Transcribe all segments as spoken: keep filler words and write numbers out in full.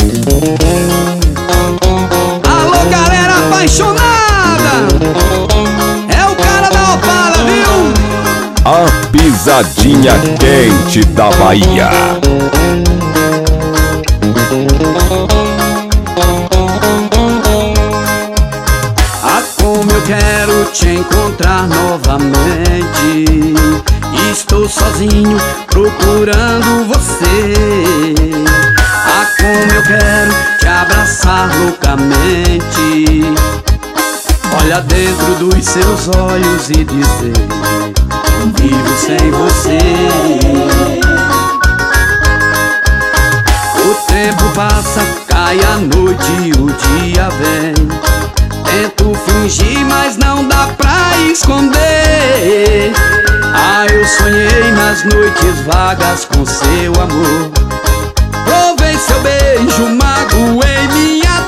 Alô, galera apaixonada, é o cara da Opala, viu? A pisadinha quente da Bahia. Ah, como eu quero te encontrar novamente. Estou sozinho procurando você. Ah, como eu quero te abraçar loucamente. Olhar dentro dos seus olhos e dizer: não vivo sem você. O tempo passa, cai a noite e o dia vem. Tento fingir, mas não dá pra esconder. Ah, eu sonhei nas noites vagas com seu amor. Provei seu beijo, magoei minha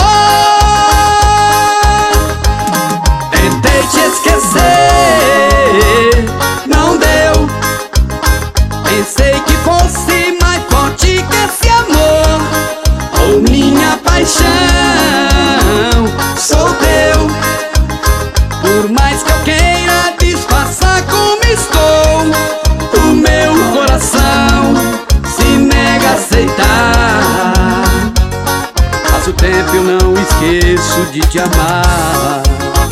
dor. Tentei te esquecer, não deu. Pensei que fosse mais forte que esse amor. Oh, minha paixão, sou teu. Por mais que eu queira disfarçar como estou, o meu coração se nega a aceitar. Passa o tempo, eu não esqueço de te amar.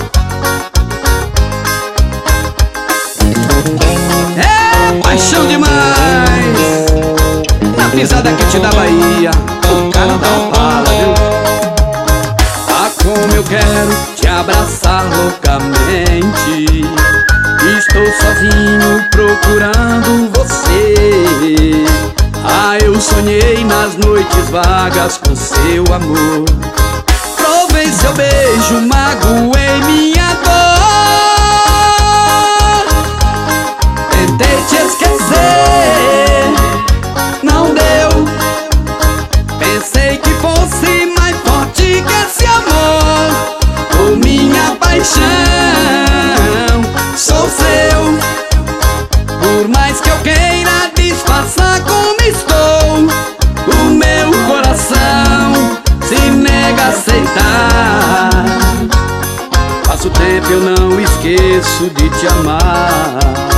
É paixão demais, na pisada quente da Bahia, o cara da Opala, viu? Ah, como eu quero te abraçar loucamente. Estou sozinho procurando você. Ah, eu sonhei nas noites vagas com seu amor. Provei seu beijo, magoei minha dor. Tentei te esquecer, não deu. Pensei que fosse mais forte que esse amor. Oh, minha paixão, sou seu. Por mais que eu queira disfarçar como estou, o meu coração se nega a aceitar. Passa o tempo, eu não esqueço de te amar.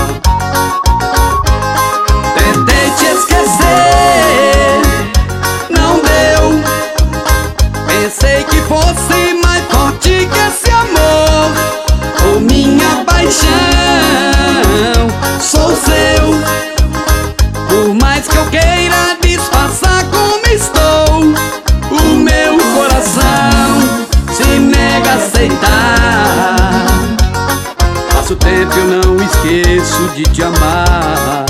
Tentei te esquecer, não deu. Pensei que fosse mais forte que esse amor. Oh, minha paixão, sou seu. Por mais que eu queira disfarçar como estou, o meu coração se nega a aceitar. Passa o tempo, eu não esqueço de te amar.